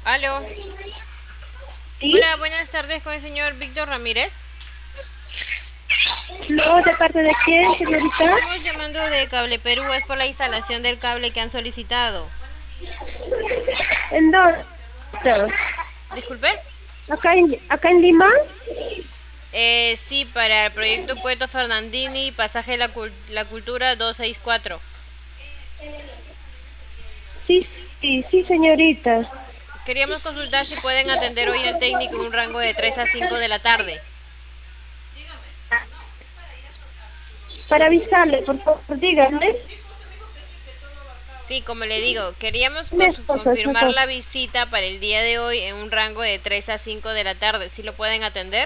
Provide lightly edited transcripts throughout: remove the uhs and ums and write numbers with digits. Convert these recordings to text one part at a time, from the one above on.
Aló. ¿Sí? Hola, buenas tardes con el señor Víctor Ramírez. No, ¿de parte de quién, señorita? Estamos llamando de Cable Perú, es por la instalación del cable que han solicitado. ¿En dónde? Disculpe. ¿Acá en Lima? Sí, para el proyecto Puerto Fernandini, pasaje La Cultura 264. Sí, sí, sí, señorita. Queríamos consultar si pueden atender hoy el técnico en un rango de 3 a 5 de la tarde. Para avisarle, por favor, díganme. Sí, como le digo, queríamos Es mi confirmar esposo. la visita para el día de hoy en un rango de 3 a 5 de la tarde. ¿Sí lo pueden atender?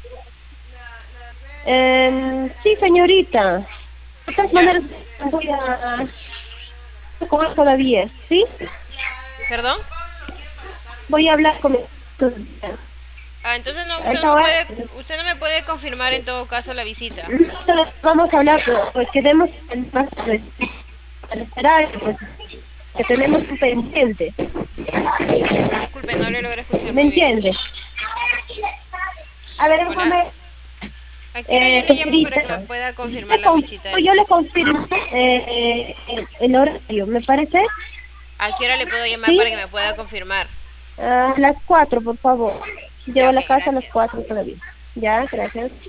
Sí, señorita. De todas Ya. maneras, voy a comer todavía, ¿sí? ¿Perdón? Voy a hablar con mi Entonces no, a esta hora. usted no me puede confirmar en todo caso la visita. Nosotros vamos a hablar, pues quedemos en más al esperar, pues que tenemos un pendiente. Disculpe, no le logré escuchar ¿Me muy bien. entiende? A ver, Hola. déjame, ¿A qué hora yo le llamo para que me señorita. pueda confirmar la visita del... Yo le confirmo el horario, ¿me parece? ¿A qué hora le puedo llamar ¿Sí? para que me pueda confirmar? A las 4, por favor. Ya, Llevo ok, la casa a las gracias. 4 todavía. Ya, gracias.